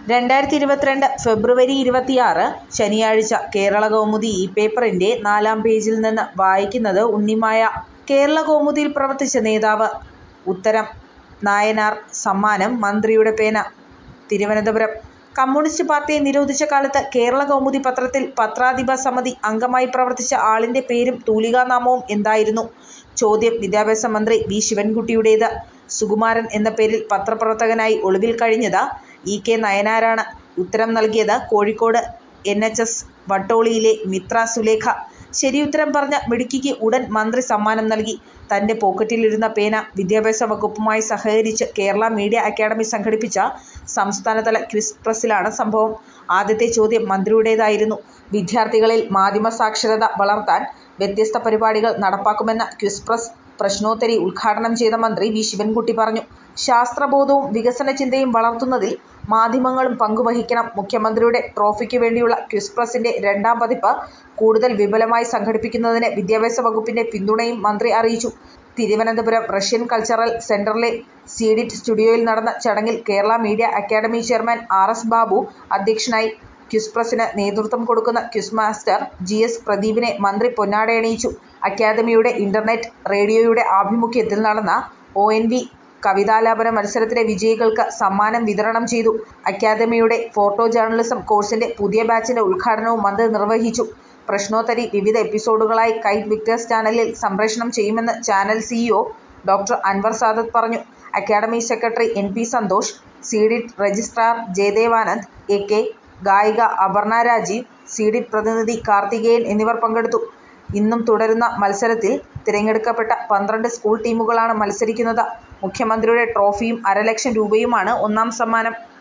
2022 ഫെബ്രുവരി 26 ശനിയാഴ്ച കേരളകൗമുദി ഈ പേപ്പറിന്റെ 4-ാം പേജിൽ നിന്ന് വായിക്കുന്നത് ഉണ്ണിമായ. കേരളകൗമുദിയിൽ പ്രവർത്തിച്ച നേതാവ്. ഉത്തരം നായനാർ. സമ്മാനം മന്ത്രിയുടെ പേന. തിരുവനന്തപുരം. കമ്മ്യൂണിസ്റ്റ് പാർട്ടിയെ നിരോധിച്ച കാലത്ത് കേരളകൗമുദി പത്രത്തിൽ പത്രാധിപ സമിതി അംഗമായി പ്രവർത്തിച്ച ആളിന്റെ പേരും തൂലികാനാമവും എന്തായിരുന്നു? ചോദ്യം വിദ്യാഭ്യാസ മന്ത്രി വി. ശിവൻകുട്ടിയുടേത്. സുകുമാരൻ എന്ന പേരിൽ പത്രപ്രവർത്തകനായി ഒളിവിൽ കഴിഞ്ഞത് ഇ.കെ. നയനാരാണ്. ഉത്തരം നൽകിയത് കോഴിക്കോട് NHS വട്ടോളിയിലെ മിത്ര സുലേഖ. ശരിയുത്തരം പറഞ്ഞ മിടുക്കിക്ക് ഉടൻ മന്ത്രി സമ്മാനം നൽകി. തന്റെ പോക്കറ്റിലിരുന്ന പേന. വിദ്യാഭ്യാസ വകുപ്പുമായി സഹകരിച്ച് കേരള മീഡിയ അക്കാദമി സംഘടിപ്പിച്ച സംസ്ഥാനതല ക്വിസ് പ്രസിലാണ് സംഭവം. ആദ്യത്തെ ചോദ്യം മന്ത്രിയുടേതായിരുന്നു. വിദ്യാർത്ഥികളിൽ മാധ്യമ സാക്ഷരത വളർത്താൻ വ്യത്യസ്ത പരിപാടികൾ നടപ്പാക്കുമെന്ന് ക്വിസ് പ്രസ് പ്രശ്നോത്തരി ഉദ്ഘാടനം ചെയ്ത മന്ത്രി വി. ശിവൻകുട്ടി പറഞ്ഞു. ശാസ്ത്രബോധവും വികസന ചിന്തയും വളർത്തുന്നതിൽ മാധ്യമങ്ങളും പങ്കുവഹിക്കണം. മുഖ്യമന്ത്രിയുടെ ട്രോഫിക്കു വേണ്ടിയുള്ള ക്വിസ് പ്രസിന്റെ 2-ാം പതിപ്പ് കൂടുതൽ വിപുലമായി സംഘടിപ്പിക്കുന്നതിന് വിദ്യാഭ്യാസ വകുപ്പിന്റെ പിന്തുണയും മന്ത്രി അറിയിച്ചു. തിരുവനന്തപുരം റഷ്യൻ കൾച്ചറൽ സെന്ററിലെ സീഡിറ്റ് സ്റ്റുഡിയോയിൽ നടന്ന ചടങ്ങിൽ Kerala media academy chairman R.S. Babu അധ്യക്ഷനായി. ക്വിസ് പ്രസിന് നേതൃത്വം കൊടുക്കുന്ന ക്വിസ് മാസ്റ്റർ GS പ്രദീപിനെ മന്ത്രി പൊന്നാടയണിയിച്ചു. അക്കാദമിയുടെ ഇന്റർനെറ്റ് റേഡിയോയുടെ ആഭിമുഖ്യത്തിൽ നടന്ന ONV കവിതാലാപന മത്സരത്തിലെ വിജയികൾക്ക് സമ്മാനം വിതരണം ചെയ്തു. അക്കാദമിയുടെ ഫോട്ടോ ജേർണലിസം കോഴ്സിന്റെ പുതിയ ബാച്ചിന്റെ ഉദ്ഘാടനവും മന്ത്രി നിർവഹിച്ചു. പ്രശ്നോത്തരി വിവിധ എപ്പിസോഡുകളായി കൈറ്റ് വിക്ടേഴ്സ് ചാനലിൽ സംപ്രേഷണം ചെയ്യുമെന്ന് channel CEO doctor Anwar Sadath പറഞ്ഞു. Academy secretary NP Santhosh, CDIT registrar Jayadevanand AK, ഗായിക അപർണ രാജീവ്, സീഡിറ്റ് പ്രതിനിധി കാർത്തികേയൻ എന്നിവർ പങ്കെടുത്തു. ഇന്നും തുടരുന്ന മത്സരത്തിൽ തിരഞ്ഞെടുക്കപ്പെട്ട 12 സ്കൂൾ ടീമുകളാണ് മത്സരിക്കുന്നത്. മുഖ്യമന്ത്രിയുടെ ട്രോഫിയും 1,50,000 രൂപയുമാണ് ഒന്നാം സമ്മാനം.